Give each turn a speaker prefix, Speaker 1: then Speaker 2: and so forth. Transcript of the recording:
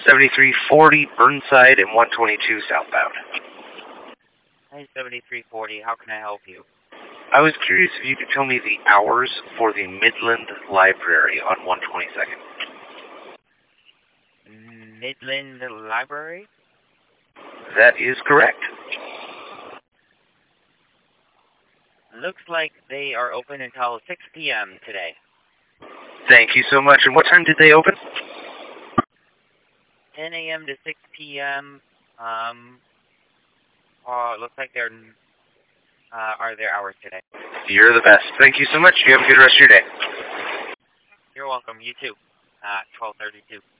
Speaker 1: 7340 Burnside and 122 southbound.
Speaker 2: Hi, 7340. How can I help you?
Speaker 1: I was curious if you could tell me the hours for the Midland Library on 122nd.
Speaker 2: Midland Library?
Speaker 1: That is correct.
Speaker 2: Looks like they are open until 6 p.m. today.
Speaker 1: Thank you so much. And what time did they open?
Speaker 2: 10 a.m. to 6 p.m. Looks like they're are their hours today.
Speaker 1: You're the best. Thank you so much. You have a good rest of your day.
Speaker 2: You're welcome. You too. 12:32.